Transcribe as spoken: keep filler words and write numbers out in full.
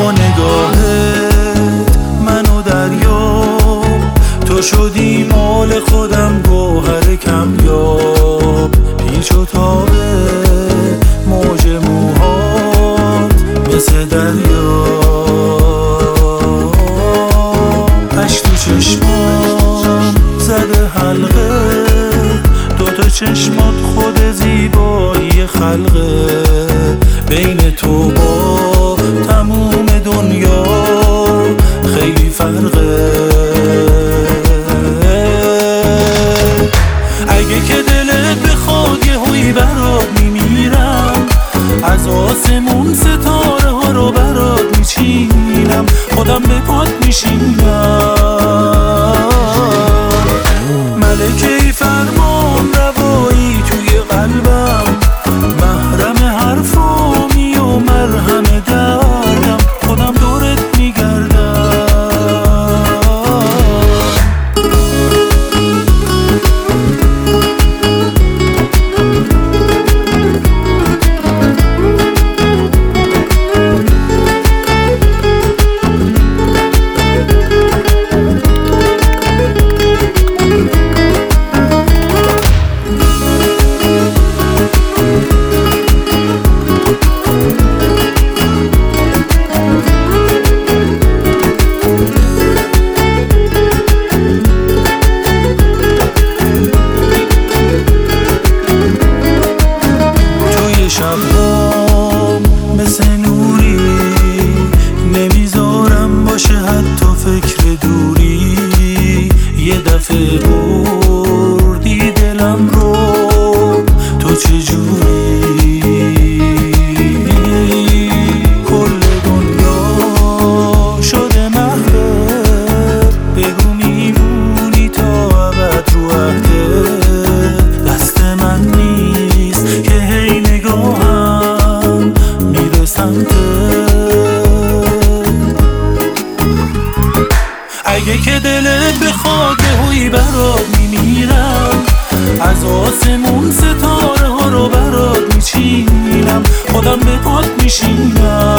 با نگاهت منو دریا، تو شدی مال خودم گوهر کمیاب. پیچ و تاب موج موهات مثل دریا، عشق تو چشمام زده حلقه، دوتا چشمات خود زیبایی خلقه. بین تو با تموم دنیا خیلی فرقه. اگه که دلت بخواد یه هوی برات میمیرم، از آسمون ستاره ها رو برات میچینم، خودم به پات میشینم. ملکه فرمان روایی توی قلبم، محرم حرفامی و مرهم دردم، خودم دورت میگردم. شبام مثل نوری نمیذارم باشه حتی فکر دوری. یه دفعه بردی دلم رو تو چجوری، کل دنیا شده محوت، بگو میمونی تا ابد رو عهدت. دست من نیست که هی نگاهم میره سمتت. اگه که دلت بخواد یه هوی برات میمیرم، از آسمون ستاره ها رو برات میچینم، خودم به پات میشینم.